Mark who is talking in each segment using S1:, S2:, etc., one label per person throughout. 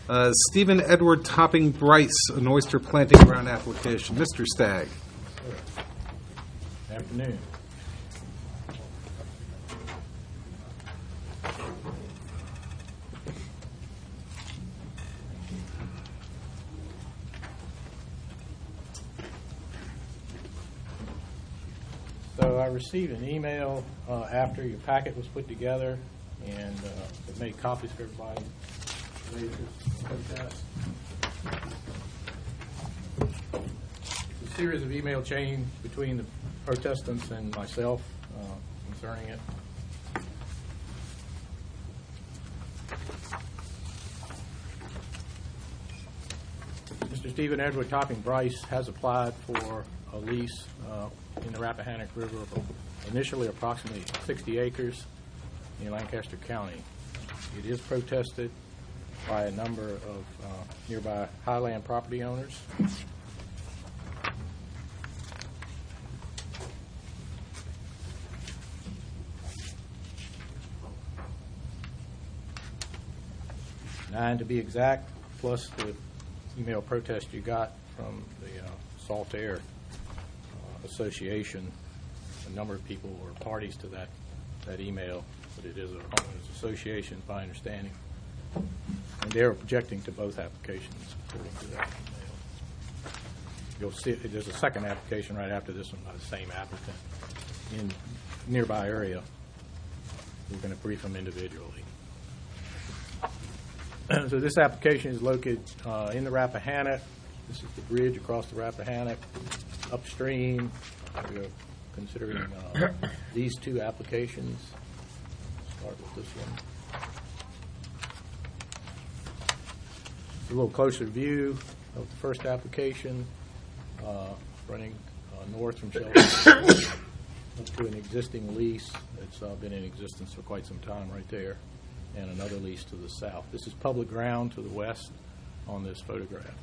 S1: Stephen Edward Topping Bryce, an oyster planting ground application. Mr. Stagg.
S2: Afternoon. So I received an email after your packet was put together, and it made copies for everybody. A series of email chain between the protestants and myself concerning it. Mr. Stephen Edward Topping Bryce has applied for a lease in the Rappahannock River of initially approximately 60 acres in Lancaster County. It is protested by a number of nearby highland property owners. Nine to be exact, plus the email protest you got from the Saltair Association. A number of people were parties to that email, but it is a homeowners association, by understanding. And they're objecting to both applications according to that email. You'll see there's a second application right after this one by the same applicant in nearby area. We're going to brief them individually. So this application is located in the Rappahannock. This is the bridge across the Rappahannock. Upstream, we're considering these two applications. Start with this one. A little closer view of the first application, running north from Shelby up to an existing lease that's been in existence for quite some time right there, and another lease to the south. This is public ground to the west on this photograph.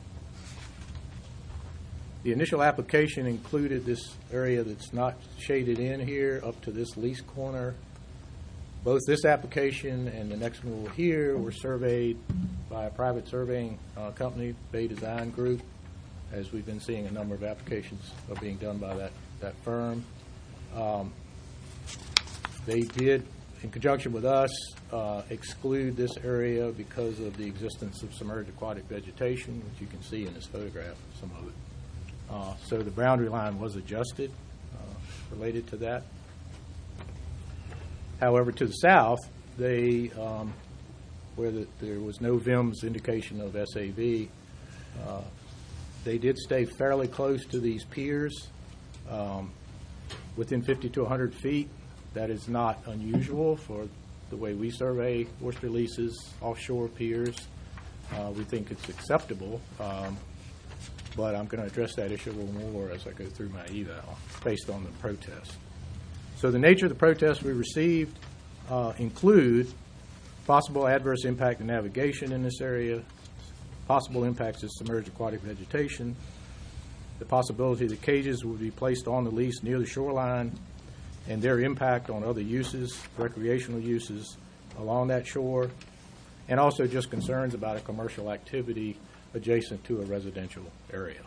S2: The initial application included this area that's not shaded in here up to this lease corner. Both this application and the next one here were surveyed by a private surveying company, Bay Design Group, as we've been seeing a number of applications are being done by that firm. They did, in conjunction with us, exclude this area because of the existence of submerged aquatic vegetation, which you can see in this photograph, some of it. So the boundary line was adjusted related to that. However, to the south, they, where there was no VIMS indication of SAV, they did stay fairly close to these piers, within 50 to 100 feet. That is not unusual for the way we survey oyster leases, offshore piers. We think it's acceptable, but I'm going to address that issue a little more as I go through my eval based on the protest. So the nature of the protests we received include possible adverse impact to navigation in this area, possible impacts to submerged aquatic vegetation, the possibility that cages would be placed on the lease near the shoreline, and their impact on other uses, recreational uses along that shore, and also just concerns about a commercial activity adjacent to a residential area.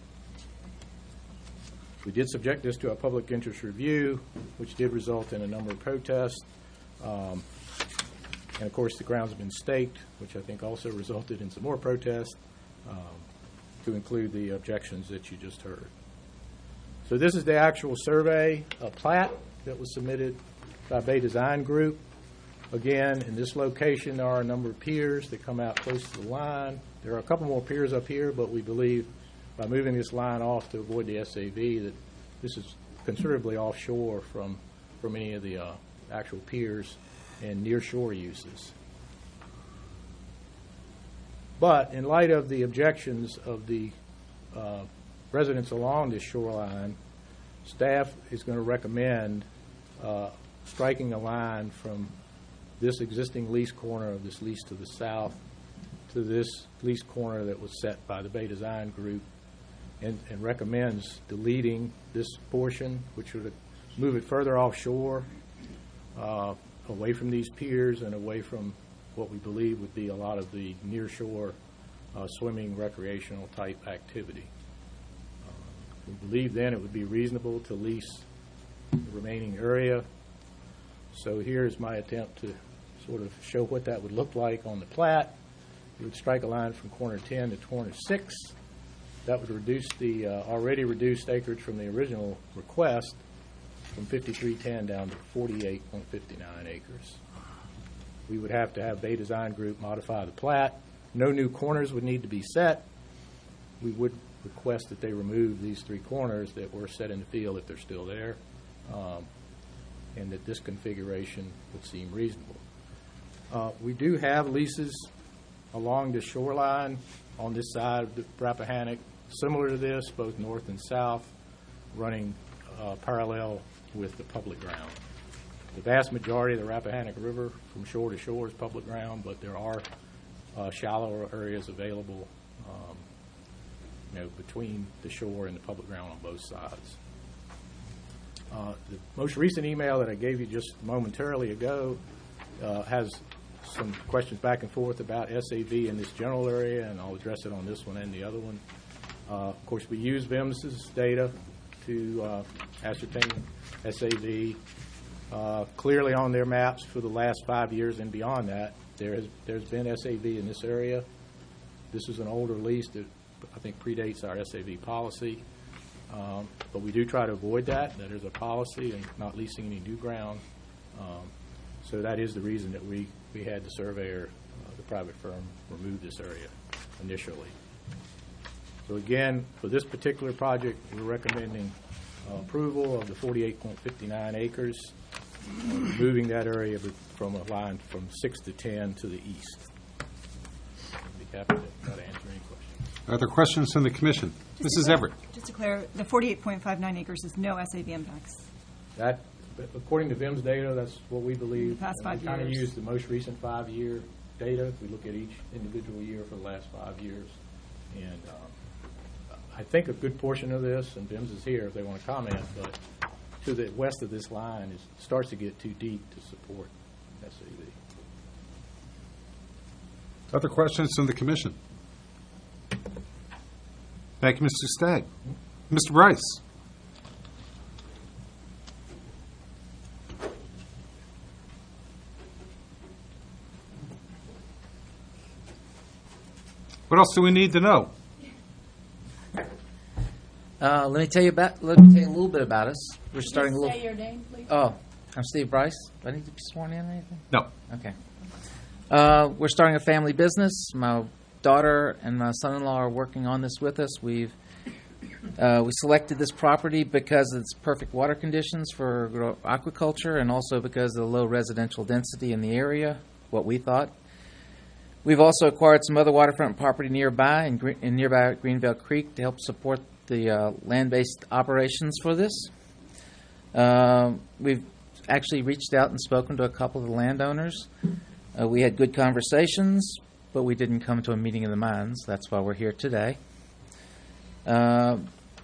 S2: We did subject this to a public interest review, which did result in a number of protests. And of course, the grounds have been staked, which I think also resulted in some more protests, to include the objections that you just heard. So this is the actual survey plat that was submitted by Bay Design Group. Again, in this location, there are a number of piers that come out close to the line. There are a couple more piers up here, but we believe by moving this line off to avoid the SAV that this is considerably offshore from any of the actual piers and near shore uses. But in light of the objections of the residents along this shoreline, staff is going to recommend striking a line from this existing lease corner of this lease to the south to this lease corner that was set by the Bay Design Group, and recommends deleting this portion, which would move it further offshore, away from these piers and away from what we believe would be a lot of the near-shore swimming recreational type activity. We believe then it would be reasonable to lease the remaining area. So here's my attempt to sort of show what that would look like on the plat. You would strike a line from corner 10 to corner 6. That would reduce the already reduced acreage from the original request from 5310 down to 48.59 acres. We would have to have Bay Design Group modify the plat. No new corners would need to be set. We would request that they remove these 3 corners that were set in the field if they're still there, and that this configuration would seem reasonable. We do have leases along the shoreline on this side of the Rappahannock, similar to this, both north and south, running parallel with the public ground. The vast majority of the Rappahannock River from shore to shore is public ground, but there are shallower areas available between the shore and the public ground on both sides. The most recent email that I gave you just momentarily ago has some questions back and forth about SAV in this general area, and I'll address it on this one and the other one. Of course, we use VIMS's data to ascertain SAV. Clearly on their maps for the last 5 years and beyond that, there's been SAV in this area. This is an older lease that I think predates our SAV policy. But we do try to avoid that. That is a policy and not leasing any new ground. So that is the reason that we had the surveyor, the private firm, remove this area initially. So again, for this particular project, we're recommending approval of the 48.59 acres, moving that area from a line from 6 to 10 to the east. I'd be happy to try to answer any questions.
S1: Are there questions from the commission? Mrs. Everett.
S3: Just to clear, the 48.59 acres is no SAV impacts.
S2: That, according to VIMS data, that's what we believe.
S3: The past 5
S2: We kind of
S3: years.
S2: use the most recent 5-year data. We look at each individual year for the last 5 years. And I think a good portion of this, and VIMS is here if they want to comment, but to the west of this line starts to get too deep to support SAV.
S1: Other questions from the commission? Thank you, Mr. Stagg. Mr. Bryce. What else do we need to know?
S4: Let me tell you a little bit about us. We're starting a little.
S5: Say your name, please.
S4: Oh, I'm Steve Bryce. Do I need to be sworn in or anything?
S1: No.
S4: Okay. We're starting a family business. My daughter and my son-in-law are working on this with us. We selected this property because of its perfect water conditions for aquaculture, and also because of the low residential density in the area. What we thought. We've also acquired some other waterfront property nearby in nearby Greenville Creek to help support the land-based operations for this. We've actually reached out and spoken to a couple of the landowners. We had good conversations, but we didn't come to a meeting of the minds. That's why we're here today. I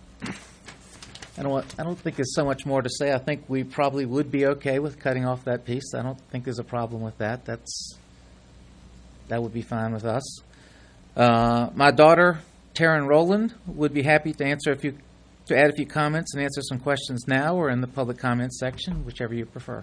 S4: don't think there's so much more to say. I think we probably would be okay with cutting off that piece. I don't think there's a problem with that. That would be fine with us. My daughter, Taryn Rowland, would be happy to add a few comments and answer some questions now or in the public comments section, whichever you prefer.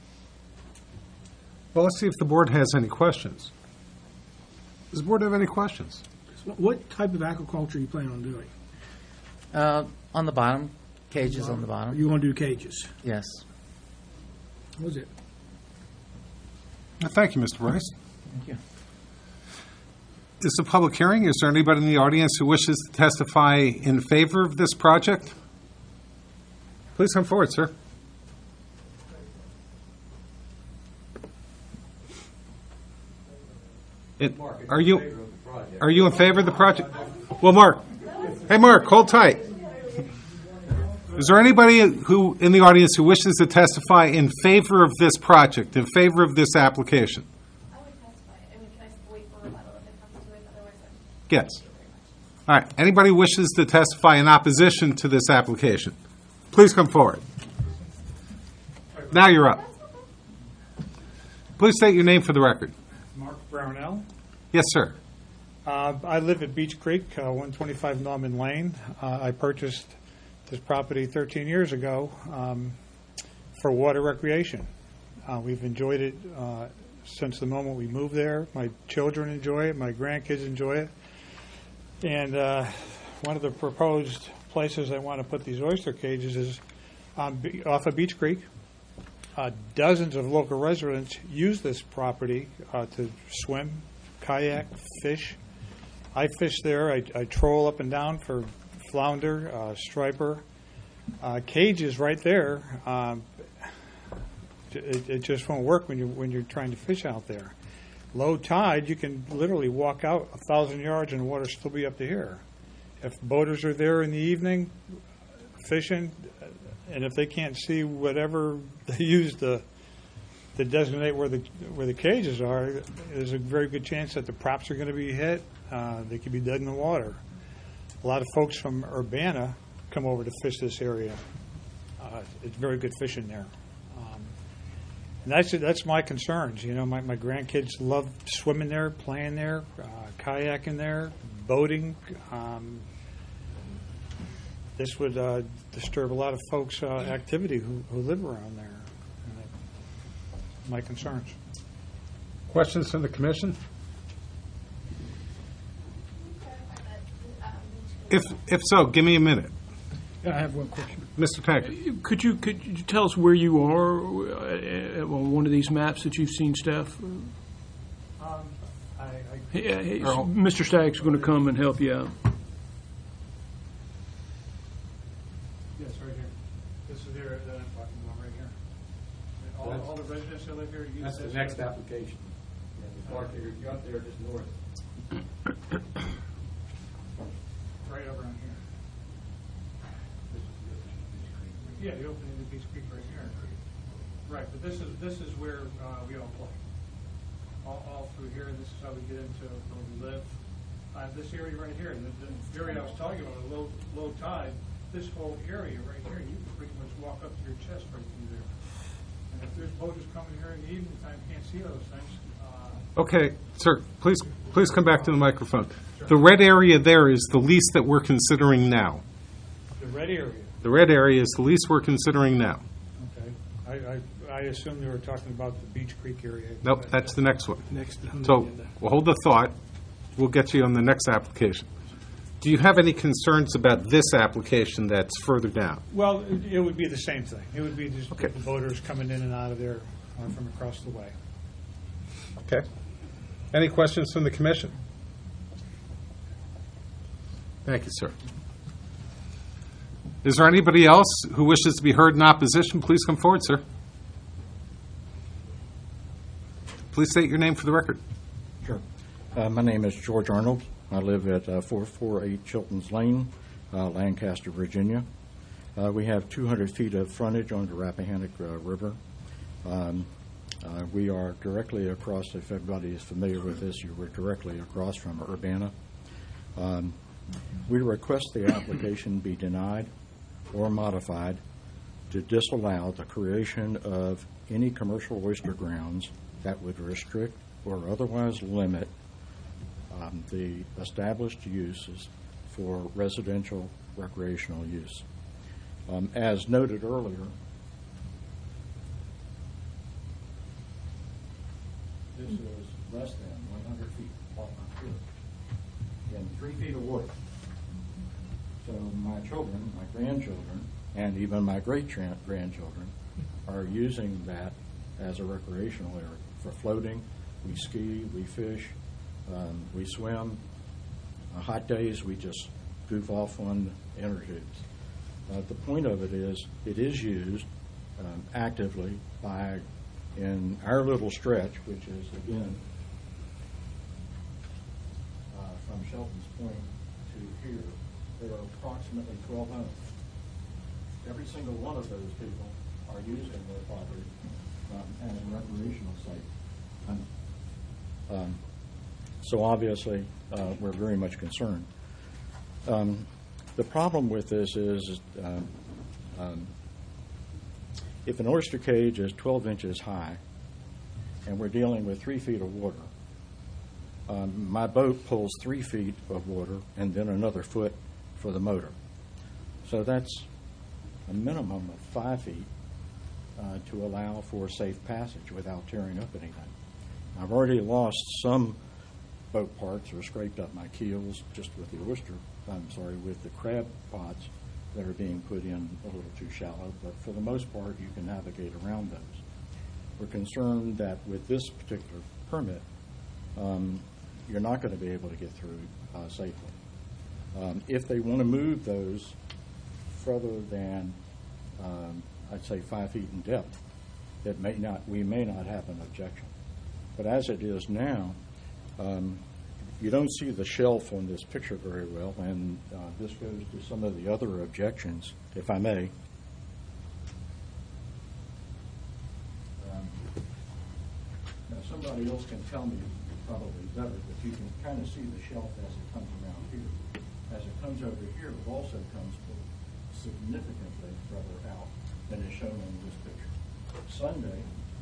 S1: Well, let's see if the board has any questions. Does the board have any questions?
S6: What type of aquaculture you plan on doing?
S4: On the bottom, cages on the bottom.
S6: You want to do cages?
S4: Yes.
S6: What was it?
S1: Thank you, Mr. Bryce.
S4: Thank you.
S1: This is a public hearing. Is there anybody in the audience who wishes to testify in favor of this project? Please come forward, sir. Are you in favor of the project? Well, Mark. Hey, Mark, hold tight. Is there anybody who in the audience who wishes to testify in favor of this project, in favor of this application?
S5: I would testify. I mean, can I wait for rebuttal if it comes to it? Otherwise,
S1: Yes. All right. Anybody wishes to testify in opposition to this application? Please come forward. Now you're up. Please state your name for the record.
S7: Mark Brownell.
S1: Yes, sir.
S7: I live at Beach Creek, 125 Norman Lane. I purchased this property 13 years ago for water recreation. We've enjoyed it since the moment we moved there. My children enjoy it. My grandkids enjoy it. And one of the proposed places I want to put these oyster cages is off of Beach Creek. Dozens of local residents use this property to swim, kayak, fish. I fish there. I troll up and down for flounder, striper. Cages right there. It just won't work when you're trying to fish out there. Low tide, you can literally walk out 1,000 yards and the water still be up to here. If boaters are there in the evening fishing, and if they can't see whatever they use to designate where the cages are, there's a very good chance that the props are going to be hit. They could be dead in the water. A lot of folks from Urbana come over to fish this area. It's very good fishing there. And that's my concerns. You know, my grandkids love swimming there, playing there, kayaking there, boating. This would disturb a lot of folks' activity who live around there. My concerns.
S1: Questions from the commission? If so, give me a minute.
S6: I have one question.
S1: Mr. Taggart.
S6: Could you tell us where you are on one of these maps that you've seen, Steph? Mr. Stagg's going to come and help you out.
S7: Yes, right here. This is there that I'm talking about right here. All the residents that live here use
S2: That's the
S7: this.
S2: next application. Yeah, the park there, you're up there just north.
S7: Right over on here. Yeah, the opening of Beach Creek right here. Right, but this is where we all play. All through here, this is how we get into where we live. This area right here, the area I was talking about, a low tide, this whole area right here, you can pretty much walk up to your chest right through there. And if there's boaters coming here in the evening time, can't see those things.
S1: Okay, sir, please come back to the microphone. The red area there is the lease that we're considering now.
S7: The red area.
S1: The red area is the lease we're considering now.
S7: Okay. I assume you were talking about the Beach Creek area.
S1: Nope, that's the next one.
S6: Next on the
S1: So
S6: agenda.
S1: we'll hold the thought. We'll get you on the next application. Do you have any concerns about this application that's further down?
S7: Well, it would be the same thing. It would be just
S1: Okay.
S7: the boaters coming in and out of there from across the way.
S1: Okay. Any questions from the commission? Thank you, sir. Is there anybody else who wishes to be heard in opposition? Please come forward, sir. Please state your name for the record.
S8: Sure. My name is George Arnold. I live at 448 Chilton's Lane, Lancaster, Virginia. We have 200 feet of frontage on the Rappahannock River. We are directly across, if everybody is familiar with this, we're directly across from Urbana. We request the application be denied or modified to disallow the creation of any commercial oyster grounds that would restrict or otherwise limit the established uses for residential recreational use. As noted earlier, this is less than 100 feet off my pier in 3 feet of water. So my children, my grandchildren, and even my great-grandchildren are using that as a recreational area for floating. We ski, we fish, we swim. On hot days, we just goof off on inner tubes. The point of it is used actively by, in our little stretch, which is, again, from Shelton's Point to here, there are approximately 12 homes. Every single one of those people are using their property as a recreational site. So obviously, we're very much concerned. The problem with this is if an oyster cage is 12 inches high and we're dealing with 3 feet of water, My boat pulls 3 feet of water and then another foot for the motor. So that's a minimum of 5 feet to allow for safe passage without tearing up anything. I've already lost some boat parts or scraped up my keels just with with the crab pots that are being put in a little too shallow, but for the most part, you can navigate around those. We're concerned that with this particular permit, you're not going to be able to get through safely. If they want to move those further than, I'd say 5 feet in depth, we may not have an objection. But as it is now, you don't see the shelf on this picture very well, and this goes to some of the other objections, if I may. Now, somebody else can tell me probably better, but you can kind of see the shelf as it comes around here. As it comes over here, it also comes significantly further out than is shown in this picture. Sunday,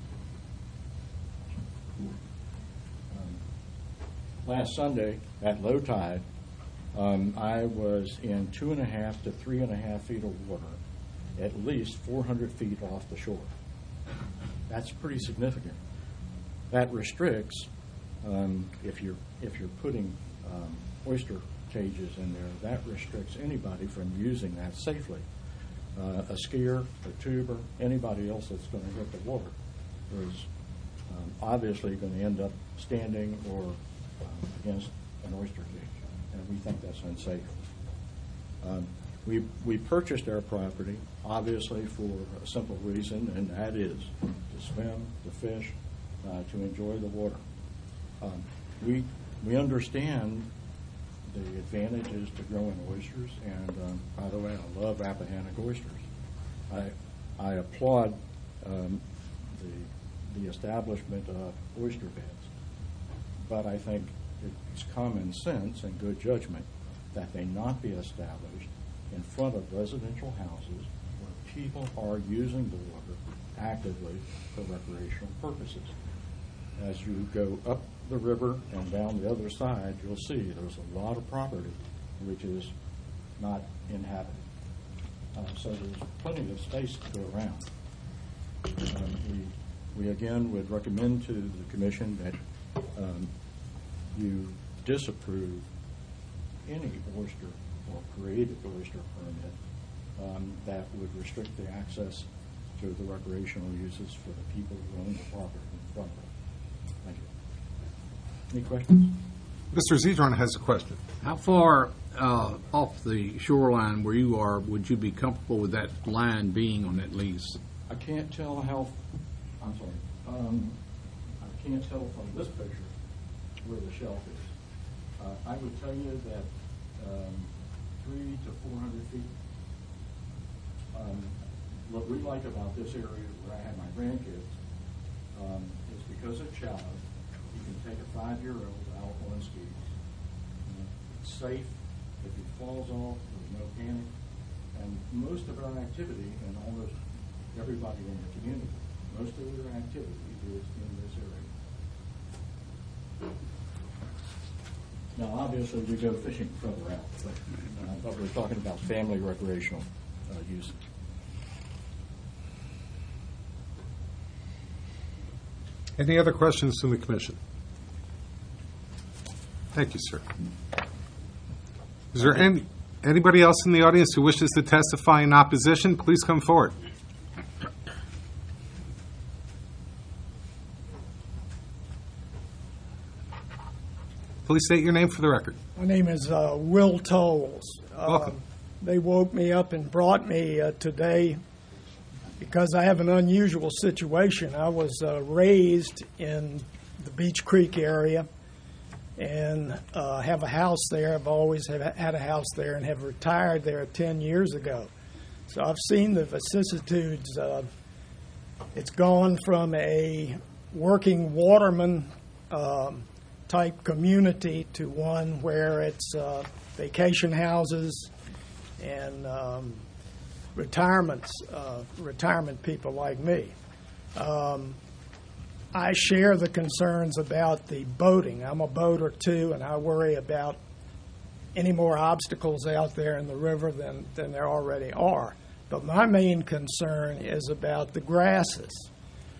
S8: last Sunday at low tide, I was in 2.5 to 3.5 feet of water, at least 400 feet off the shore. That's pretty significant. That restricts, if you're putting oyster cages in there, that restricts anybody from using that safely. A skier, a tuber, anybody else that's going to hit the water is obviously going to end up standing or against an oyster cage, and we think that's unsafe. We purchased our property, obviously, for a simple reason, and that is to swim, to fish, to enjoy the water. We understand the advantages to growing oysters, and by the way, I love Rappahannock oysters. I applaud the establishment of oyster beds, but I think it's common sense and good judgment that they not be established in front of residential houses where people are using the water actively for recreational purposes. As you go up the river and down the other side, you'll see there's a lot of property which is not inhabited. So there's plenty of space to go around. We again would recommend to the Commission that you disapprove any oyster or created oyster permit that would restrict the access to the recreational uses for the people who own the property in front of it. Thank you. Any questions?
S1: Mr. Zedron has a question.
S6: How far off the shoreline where you are would you be comfortable with that line being on that lease?
S8: I can't tell how, I'm sorry, I can't tell from this picture where the shelf is. I would tell you that 300 to 400 feet. What we like about this area where I have my grandkids is because it's shallow, you can take a 5-year-old out on skis. It's safe. If he falls off, there's no panic. And most of our activity, and almost everybody in the community, most of their activity is in this area. Now, obviously, we go fishing further out, but we're talking about family recreational use.
S1: Any other questions from the Commission? Thank you, sir. Is there anybody else in the audience who wishes to testify in opposition? Please come forward. Please state your name for the record.
S9: My name is Will Tolles.
S1: Welcome.
S9: They woke me up and brought me today because I have an unusual situation. I was raised in the Beach Creek area and have a house there. I've always had a house there and have retired there 10 years ago. So I've seen the vicissitudes. It's gone from a working waterman type community to one where it's vacation houses and retirement people like me. I share the concerns about the boating. I'm a boater too, and I worry about any more obstacles out there in the river than there already are. But my main concern is about the grasses.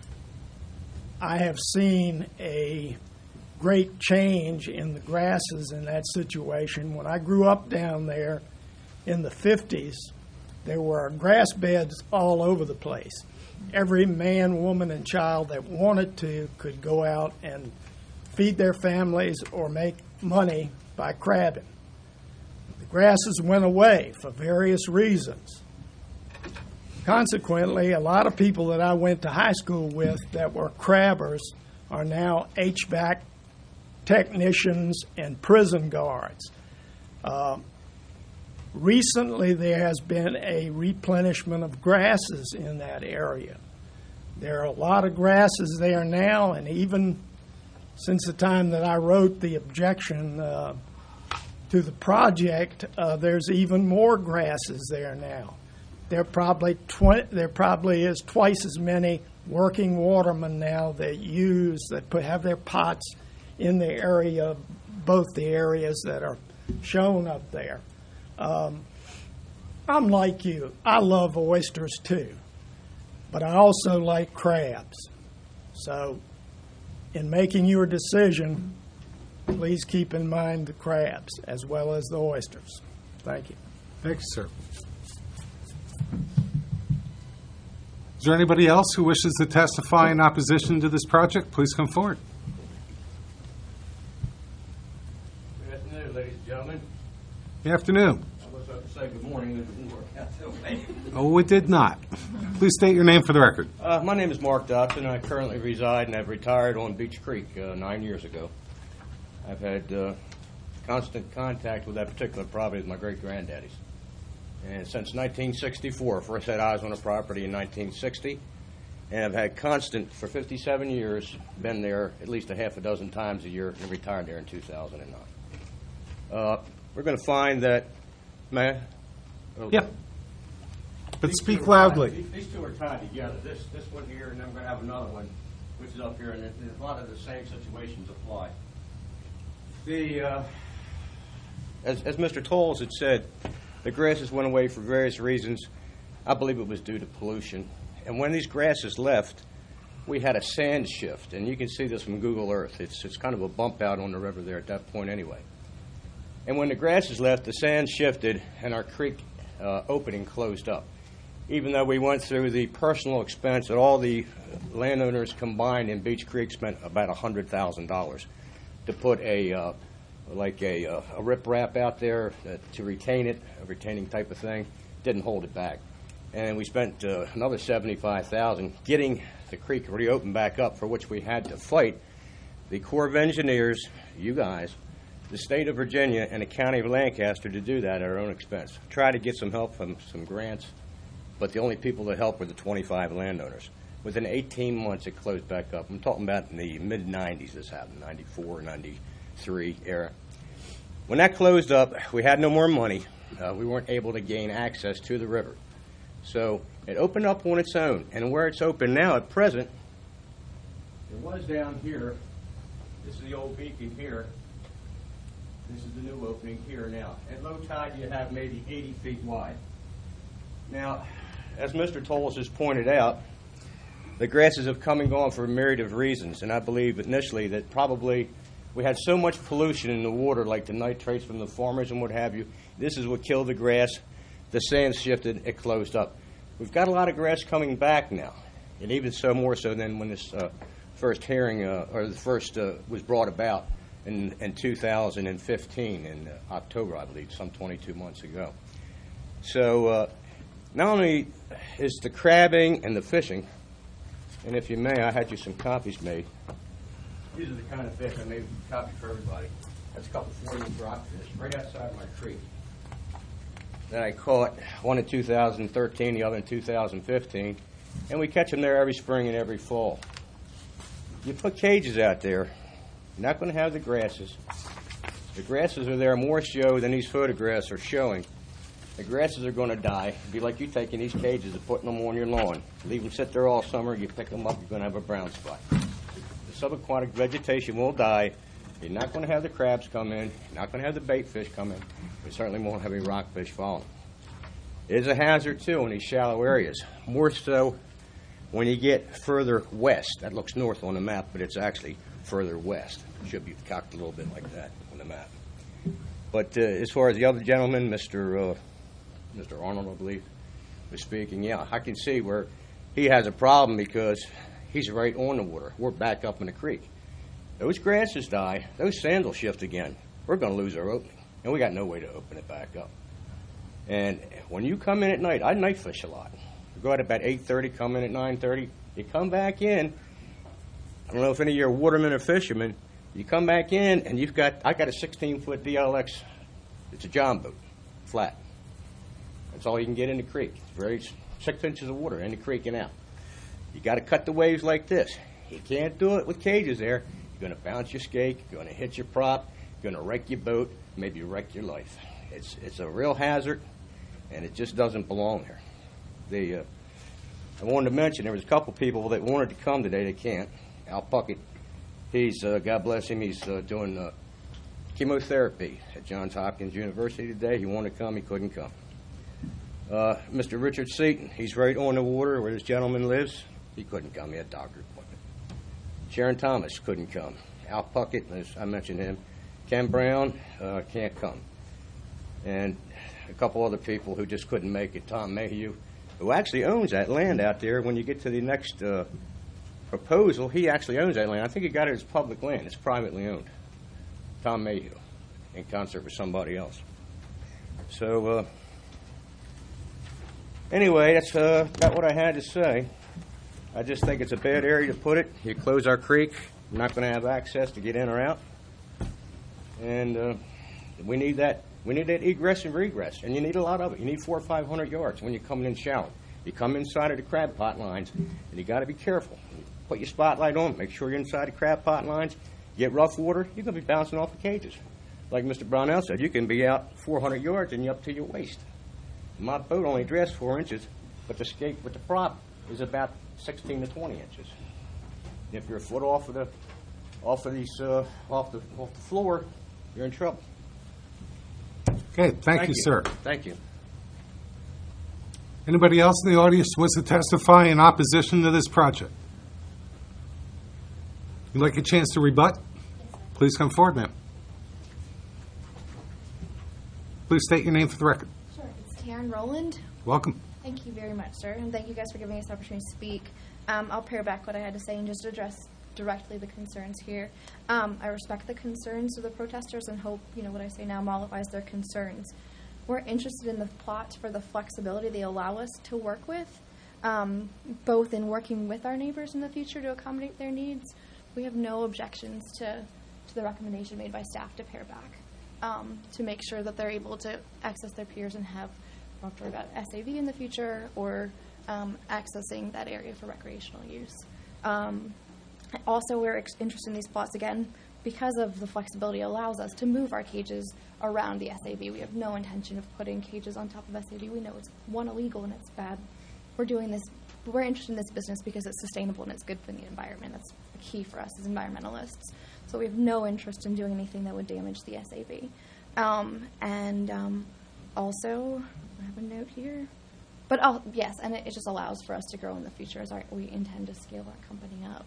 S9: I have seen a great change in the grasses in that situation. When I grew up down there in the 50s, there were grass beds all over the place. Every man, woman, and child that wanted to could go out and feed their families or make money by crabbing. The grasses went away for various reasons. Consequently, a lot of people that I went to high school with that were crabbers are now HVAC technicians and prison guards. Recently, there has been a replenishment of grasses in that area. There are a lot of grasses there now, and even since the time that I wrote the objection to the project, there's even more grasses there now. There probably is twice as many working watermen now that have their pots in the area, both the areas that are shown up there. I'm like you. I love oysters too, but I also like crabs. So in making your decision, please keep in mind the crabs as well as the oysters. Thank you.
S1: Thank you, sir. Is there anybody else who wishes to testify in opposition to this project? Please come forward.
S10: Good afternoon, ladies and gentlemen.
S1: Good afternoon.
S10: I was about to say good morning, it didn't work out so way.
S1: Oh, it did not. Please state your name for the record.
S10: My name is Mark Dotson. I currently reside and have retired on Beach Creek 9 years ago. I've had constant contact with that particular property with my great-granddaddies. And since 1964, first had eyes on the property in 1960, and I've had constant, for 57 years, been there at least a half a dozen times a year, and retired there in 2009. We're going to find that, man.
S1: Yeah. But speak loudly.
S10: These two are tied together. This one here, and then we're going to have another one, which is up here, and a lot of the same situations apply. As Mr. Tolles had said, the grasses went away for various reasons. I believe it was due to pollution. And when these grasses left, we had a sand shift. And you can see this from Google Earth. It's kind of a bump out on the river there at that point anyway. And when the grasses left, the sand shifted and our creek opening closed up. Even though we went through the personal expense that all the landowners combined in Beach Creek spent about $100,000 to put a riprap out there to retain it, a retaining type of thing. Didn't hold it back. And we spent another $75,000 getting the creek reopened back up, for which we had to fight the Corps of Engineers, you guys, the state of Virginia, and the county of Lancaster to do that at our own expense. Try to get some help from some grants, but the only people that helped were the 25 landowners. Within 18 months, it closed back up. I'm talking about in the mid-'90s this happened, 94, 93 era. When that closed up, we had no more money. We weren't able to gain access to the river. So it opened up on its own. And where it's open now at present, it was down here. This is the old beacon here. This is the new opening here now. At low tide, you have maybe 80 feet wide. Now, as Mr. Tolles has pointed out, the grasses have come and gone for a myriad of reasons. And I believe initially that probably we had so much pollution in the water, like the nitrates from the farmers and what have you. This is what killed the grass. The sand shifted, it closed up. We've got a lot of grass coming back now, and even so more so than when this first hearing, was brought about in 2015, in October, I believe, some 22 months ago. So not only is the crabbing and the fishing, and if you may, I had you some copies made. These are the kind of fish I made a copy for everybody. That's a couple 40-inch rockfish right outside my creek that I caught, one in 2013, the other in 2015, and we catch them there every spring and every fall. You put cages out there, you're not going to have the grasses. The grasses are there more show than these photographs are showing. The grasses are going to die. It'd be like you taking these cages and putting them on your lawn. Leave them sit there all summer, you pick them up, you're going to have a brown spot. The subaquatic vegetation will die. You're not going to have the crabs come in. You're not going to have the bait fish come in. You certainly won't have any rockfish following. It is a hazard, too, in these shallow areas, more so when you get further west. That looks north on the map, but it's actually further west. It should be cocked a little bit like that on the map. But as far as the other gentleman, Mr. Arnold, I believe, was speaking, yeah, I can see where he has a problem because he's right on the water. We're back up in the creek. Those grasses die, those sands will shift again. We're going to lose our opening, and we got no way to open it back up. And when you come in at night, I night fish a lot. You go out about 8:30, come in at 9:30. You come back in. I don't know if any of you are watermen or fishermen. You come back in, and I got a 16-foot DLX. It's a john boat, flat. That's all you can get in the creek. It's 6 inches of water in the creek and out. You got to cut the waves like this. You can't do it with cages there. You're going to bounce your skate. You're going to hit your prop. You're going to wreck your boat. Maybe wreck your life. It's a real hazard, and it just doesn't belong there. I wanted to mention there was a couple people that wanted to come today. They can't. Al Puckett, he's God bless him. He's doing chemotherapy at Johns Hopkins University today. He wanted to come. He couldn't come. Mr. Richard Seaton, he's right on the water where this gentleman lives. He couldn't come. He had a doctor appointment. Sharon Thomas couldn't come. Al Puckett, as I mentioned him. Ken Brown can't come. And a couple other people who just couldn't make it. Tom Mayhew, who actually owns that land out there. When you get to the next proposal, he actually owns that land. I think he got it as public land. It's privately owned. Tom Mayhew, in concert with somebody else. So, anyway, that's about what I had to say. I just think it's a bad area to put it. You close our creek, we're not going to have access to get in or out. And we need that. We need that egress and regress, and you need a lot of it. You need 400 or 500 yards when you're coming in shallow. You come inside of the crab pot lines, and you got to be careful. Put your spotlight on. Make sure you're inside the crab pot lines. Get rough water, you're going to be bouncing off the cages. Like Mr. Brownell said, you can be out 400 yards and you're up to your waist. My boat only dressed 4 inches, but the skate with the prop is about 16 to 20 inches. If you're a foot off the floor, you're in trouble.
S1: Okay, thank you, sir.
S10: Thank you.
S1: Anybody else in the audience who wants to testify in opposition to this project? You'd like a chance to rebut? Please come forward, ma'am. Please state your name for the record.
S5: Sure. It's Taryn Rowland.
S1: Welcome.
S5: Thank you very much, sir, and thank you guys for giving us the opportunity to speak. I'll pare back what I had to say and just address directly the concerns here. I respect the concerns of the protesters and hope, what I say now mollifies their concerns. We're interested in the plots for the flexibility they allow us to work with, both in working with our neighbors in the future to accommodate their needs. We have no objections to the recommendation made by staff to pare back, to make sure that they're able to access their piers and have talked about SAV in the future or accessing that area for recreational use. Also, we're interested in these plots, again, because of the flexibility allows us to move our cages around the SAV. We have no intention of putting cages on top of SAV. We know it's, one, illegal and it's bad. We're doing this, we're interested in this business because it's sustainable and it's good for the environment. That's the key for us as environmentalists. So we have no interest in doing anything that would damage the SAV. Also, I have a note here. But yes, and it just allows for us to grow in the future as we intend to scale our company up.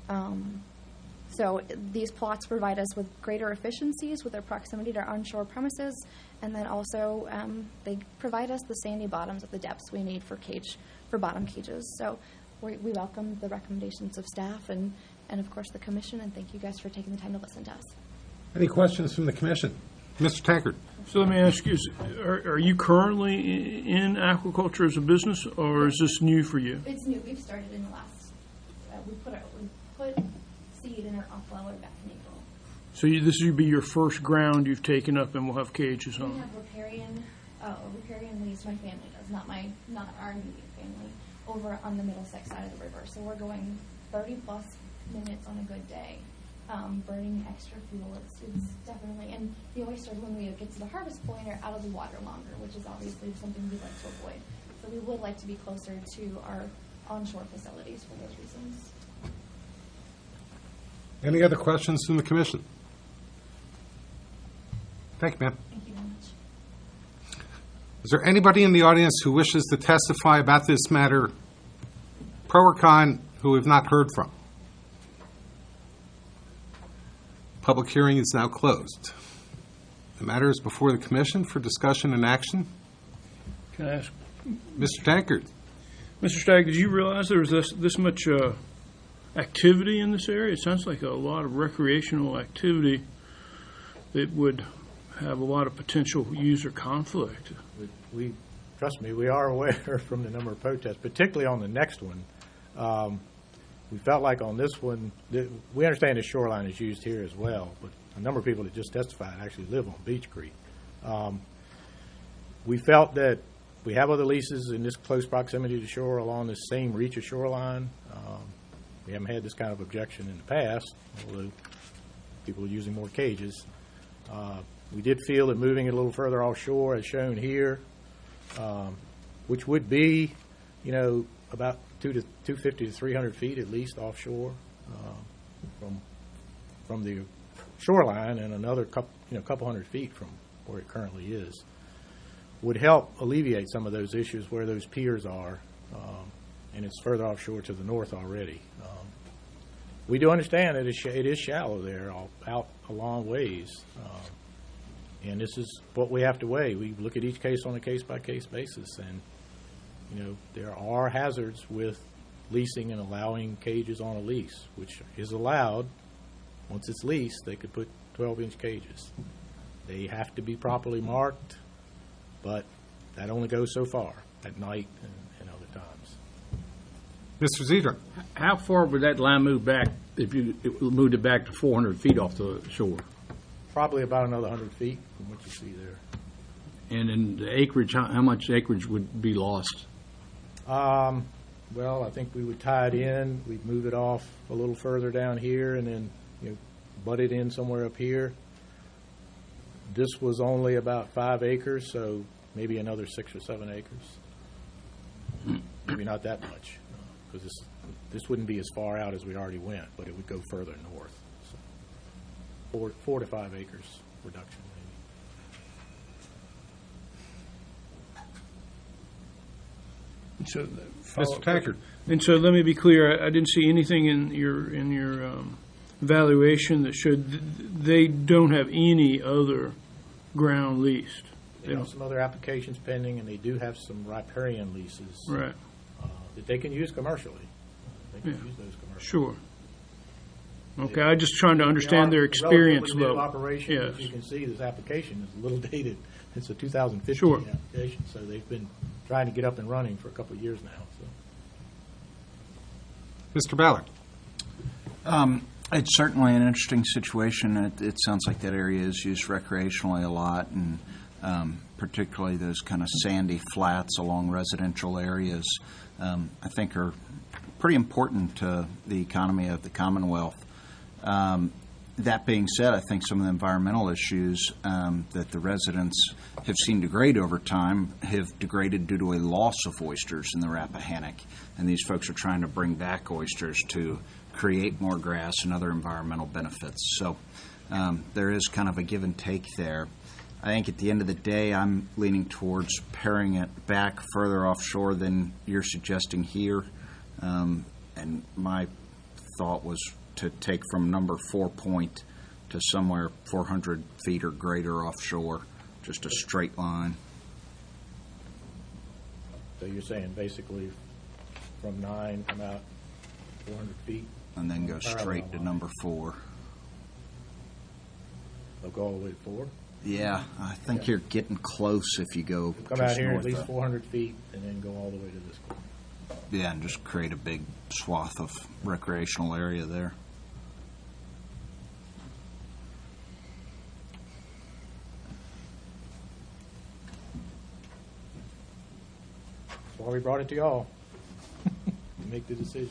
S5: So these plots provide us with greater efficiencies with their proximity to our onshore premises, and then also they provide us the sandy bottoms at the depths we need for bottom cages. So we welcome the recommendations of staff and of course the commission, and thank you guys for taking the time to listen to us.
S1: Any questions from the commission? Mr. Tankard.
S11: So let me ask you, are you currently in aquaculture as a business, or is this new for you?
S5: It's new. We've started in the last, we put seed in our off-flower back in April.
S11: So this would be your first ground you've taken up and will have cages on?
S5: We have riparian leaves. My family does, not our immediate family, over on the Middlesex side of the river. So we're going 30-plus minutes on a good day. Burning extra fuel, it's definitely, and the oysters, when we get to the harvest point, are out of the water longer, which is obviously something we'd like to avoid. So we would like to be closer to our onshore facilities for those reasons.
S1: Any other questions from the commission? Thank you, ma'am.
S3: Thank you very much.
S1: Is there anybody in the audience who wishes to testify about this matter, pro or con, who we've not heard from? Public hearing is now closed. The matter is before the commission for discussion and action.
S11: Can I ask,
S1: Mr. Tankard.
S11: Mr. Stagg, did you realize there was this much activity in this area? It sounds like a lot of recreational activity that would have a lot of potential user conflict.
S2: We trust me, we are aware from the number of protests, particularly on the next one. We felt like on this one, we understand the shoreline is used here as well, but a number of people that just testified actually live on Beach Creek. We felt that we have other leases in this close proximity to shore along this same reach of shoreline. We haven't had this kind of objection in the past, although people are using more cages. We did feel that moving it a little further offshore, as shown here, which would be, about 250 to 300 feet at least offshore from the shoreline, and another couple hundred feet from where it currently is, would help alleviate some of those issues where those piers are, and it's further offshore to the north already. We do understand that it is shallow there, out a long ways, and this is what we have to weigh. We look at each case on a case-by-case basis, and there are hazards with leasing and allowing cages on a lease, which is allowed. Once it's leased, they could put 12-inch cages. They have to be properly marked, but that only goes so far at night and other times.
S1: Mr. Zedron.
S6: How far would that line move back if you moved it back to 400 feet off the shore?
S2: Probably about another 100 feet from what you see there.
S6: And in the acreage, how much acreage would be lost?
S2: Well, I think we would tie it in. We'd move it off a little further down here and then butt it in somewhere up here. This was only about 5 acres, so maybe another 6 or 7 acres. Maybe not that much, because this wouldn't be as far out as we already went, but it would go further north. So 4 to 5 acres reduction, maybe.
S11: So,
S1: Mr. Tankard.
S11: And so, let me be clear. I didn't see anything in your evaluation that showed they don't have any other ground leased.
S2: They have some other applications pending, and they do have some riparian leases,
S11: Right.
S2: That they can use commercially. They can use those commercially.
S11: Sure. Okay, I'm just trying to understand their experience
S2: Relatively new
S11: level.
S2: operation.
S11: Yes.
S2: As you can see, this application is a little dated. It's a 2015
S11: Sure.
S2: application, so they've been trying to get up and running for a couple of years now. So.
S1: Mr. Ballard.
S12: It's certainly an interesting situation. It sounds like that area is used recreationally a lot, and particularly those kind of sandy flats along residential areas, I think are pretty important to the economy of the Commonwealth. That being said, I think some of the environmental issues that the residents have seen degrade over time have degraded due to a loss of oysters in the Rappahannock. And these folks are trying to bring back oysters to create more grass and other environmental benefits. So there is kind of a give and take there. I think at the end of the day, I'm leaning towards paring it back further offshore than you're suggesting here. And my thought was to take from number 4 point to somewhere 400 feet or greater offshore, just a straight line.
S2: So you're saying basically from 9 about 400 feet?
S12: And then go straight to number 4.
S2: They'll go all the way to 4?
S12: Yeah, I think you're getting close if you go
S2: Come
S12: just
S2: out here at
S12: north
S2: least
S12: of-
S2: 400 feet and then go all the way to this corner.
S12: Yeah, and just create a big swath of recreational area there.
S2: That's why we brought it to y'all. Make the decision.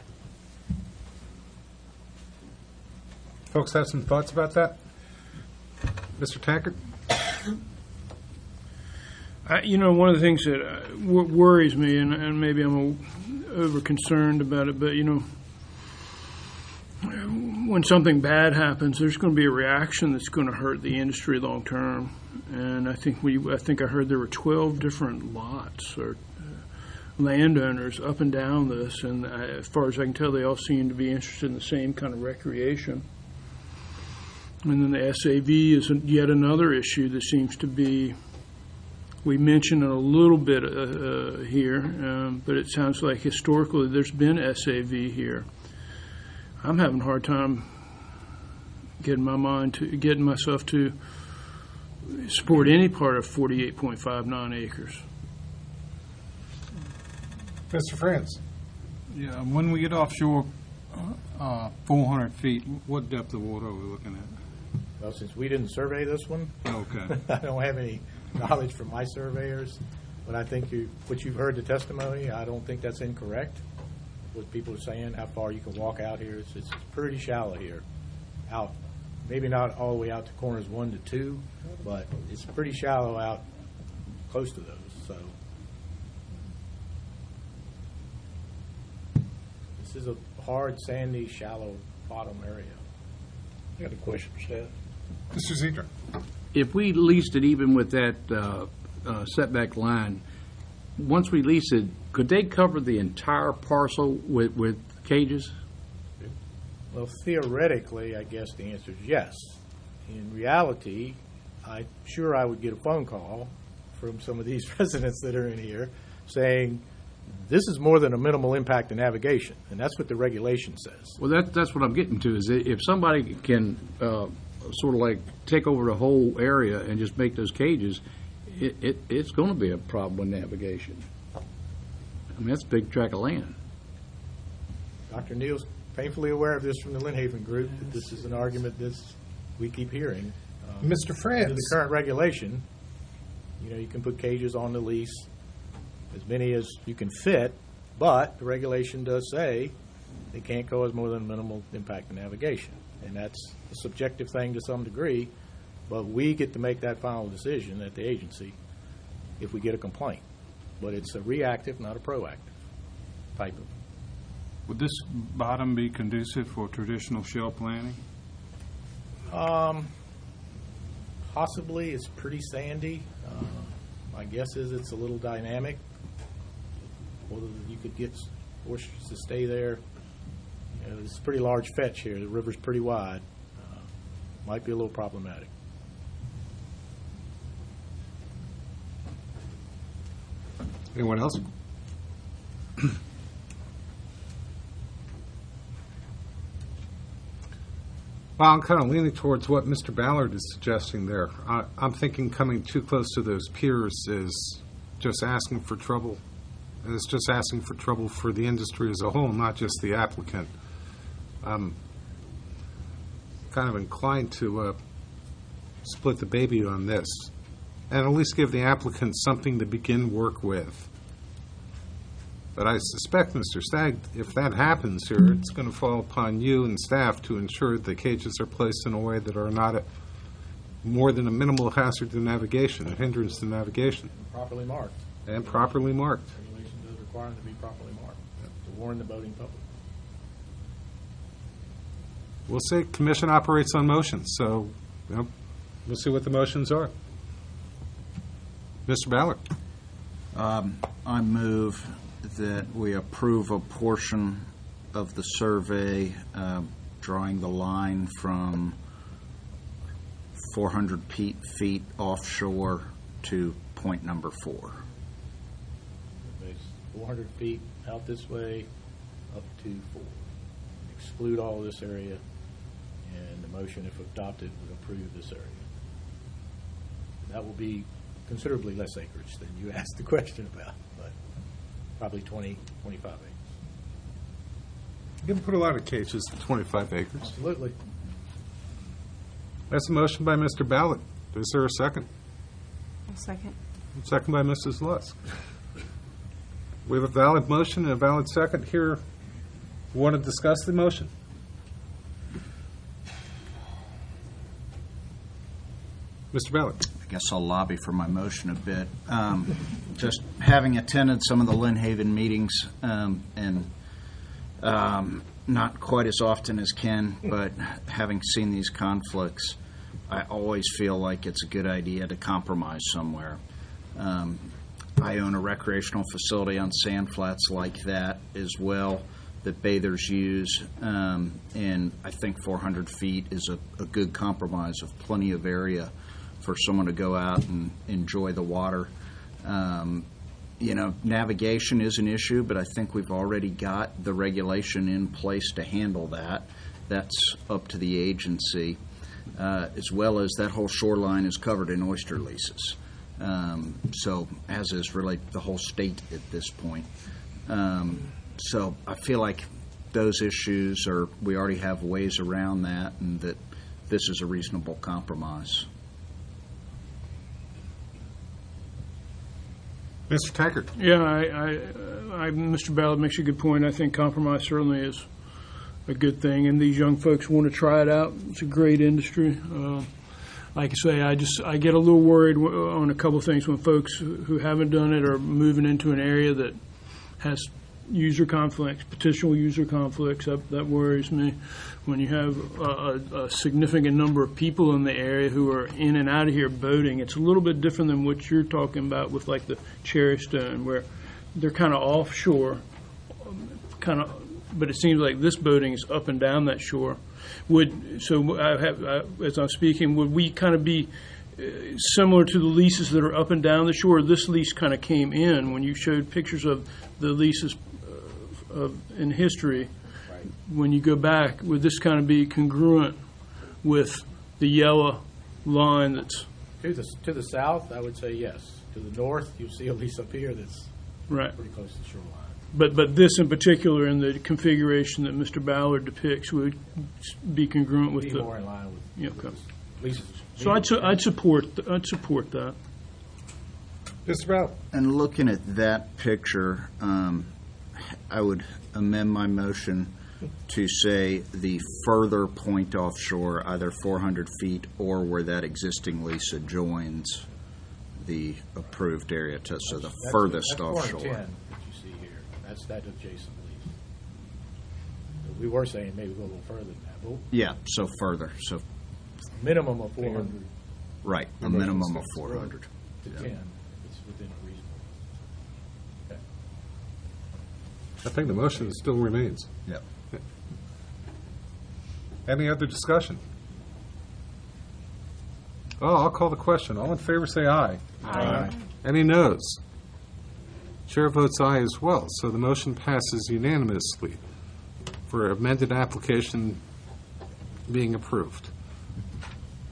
S1: Folks have some thoughts about that? Mr. Tankard?
S11: One of the things that worries me, and maybe I'm over concerned about it, but when something bad happens, there's going to be a reaction that's going to hurt the industry long term. And I think I heard there were 12 different lots or landowners up and down this, and as far as I can tell, they all seem to be interested in the same kind of recreation. And then the SAV is yet another issue that seems to be, we mentioned it a little bit here, but it sounds like historically there's been SAV here. I'm having a hard time getting myself to support any part of 48.59 acres.
S1: Mr. France?
S13: Yeah, when we get offshore 400 feet, what depth of water are we looking at?
S2: Well, since we didn't survey this one,
S13: Okay.
S2: I don't have any knowledge from my surveyors, but I think what you've heard the testimony, I don't think that's incorrect. What people are saying, how far you can walk out here, it's pretty shallow here. Out, maybe not all the way out to corners 1 to 2, but it's pretty shallow out close to those. So this is a hard, sandy, shallow bottom area.
S8: I got a question for staff.
S1: Mr. Zedra?
S6: If we leased it even with that setback line, once we lease it, could they cover the entire parcel with cages?
S2: Well, theoretically, I guess the answer is yes. In reality, I'm sure I would get a phone call from some of these residents that are in here saying, this is more than a minimal impact to navigation, and that's what the regulation says.
S6: Well, that's what I'm getting to, is if somebody can sort of like take over the whole area and just make those cages, it's going to be a problem with navigation. I mean, that's a big tract of land.
S2: Dr. Neal's painfully aware of this from the Lynnhaven group, that this is an argument that we keep hearing.
S1: Mr. France?
S2: Under the current regulation, you can put cages on the lease, as many as you can fit, but the regulation does say they can't cause more than minimal impact to navigation. And that's a subjective thing to some degree, but we get to make that final decision at the agency if we get a complaint. But it's a reactive, not a proactive type of.
S13: Would this bottom be conducive for traditional shell planting?
S2: Possibly. It's pretty sandy. My guess is it's a little dynamic. Whether you could get horses to stay there. It's a pretty large fetch here. The river's pretty wide. Might be a little problematic.
S1: Anyone else? Well, I'm kind of leaning towards what Mr. Ballard is suggesting there. I'm thinking coming too close to those piers is just asking for trouble. And it's just asking for trouble for the industry as a whole, not just the applicant. I'm kind of inclined to split the baby on this and at least give the applicant something to begin work with. But I suspect, Mr. Stagg, if that happens here, it's going to fall upon you and staff to ensure the cages are placed in a way that are not more than a minimal hazard to navigation, a hindrance to navigation.
S2: Properly marked.
S1: And properly marked.
S2: Regulation does require them to be properly marked to warn the boating public.
S1: We'll see. Commission operates on motions, so we'll see what the motions are. Mr. Ballard.
S12: I move that we approve a portion of the survey drawing the line from 400 feet offshore to point number 4.
S2: It's 400 feet out this way up to 4. Exclude all this area, and the motion, if adopted, would approve this area. That will be considerably less acreage than you asked the question about, but probably 20, 25 acres.
S1: You can put a lot of cages to 25 acres.
S2: Absolutely.
S1: That's a motion by Mr. Ballard. Is there a second?
S3: A second.
S1: Second by Mrs. Lusk. We have a valid motion and a valid second here. Want to discuss the motion? Mr. Ballard.
S12: I guess I'll lobby for my motion a bit. Just having attended some of the Lynnhaven meetings and not quite as often as Ken, but having seen these conflicts, I always feel like it's a good idea to compromise somewhere. I own a recreational facility on sand flats like that as well that bathers use, and I think 400 feet is a good compromise of plenty of area for someone to go out and enjoy the water. Navigation is an issue, but I think we've already got the regulation in place to handle that. That's up to the agency, as well as that whole shoreline is covered in oyster leases. So, as is really the whole state at this point. So I feel like those issues we already have ways around that, and that this is a reasonable compromise.
S1: Mr. Taggart.
S11: Yeah, Mr. Ballard makes a good point. I think compromise certainly is a good thing, and these young folks want to try it out. It's a great industry. Like I say, I get a little worried on a couple of things when folks who haven't done it are moving into an area that has user conflicts, potential user conflicts. That worries me. When you have a significant number of people in the area who are in and out of here boating, it's a little bit different than what you're talking about with like the Cherry Stone, where they're kind of offshore, but it seems like this boating is up and down that shore. As I'm speaking, would we kind of be similar to the leases that are up and down the shore? This lease kind of came in when you showed pictures of the leases in history.
S2: Right.
S11: When you go back, would this kind of be congruent with the yellow line that's
S2: To the south, I would say yes. To the north, you see a lease up here that's
S11: right?
S2: pretty close to the shoreline.
S11: But this in particular, in the configuration that Mr. Ballard depicts, would be congruent with
S2: Be
S11: the.
S2: more in line with
S11: Yeah, okay.
S2: leases.
S11: So I'd support that.
S1: Mr. Ballard.
S12: And looking at that picture, I would amend my motion to say the further point offshore, either 400 feet or where that existing lease adjoins the approved area, so the furthest
S2: that's
S12: offshore.
S2: 410 that you see here. That's that adjacent lease. So we were saying maybe go a little further than that. But
S12: Yeah, so further, so,
S2: minimum of 400
S12: right, a minimum of 400.
S2: to 10. It's within a reasonable. Okay.
S1: I think the motion still remains.
S12: Yep.
S1: Any other discussion? Oh, I'll call the question. All in favor, say aye.
S3: Aye.
S1: Any noes? Chair votes aye as well, so the motion passes unanimously for amended application being approved.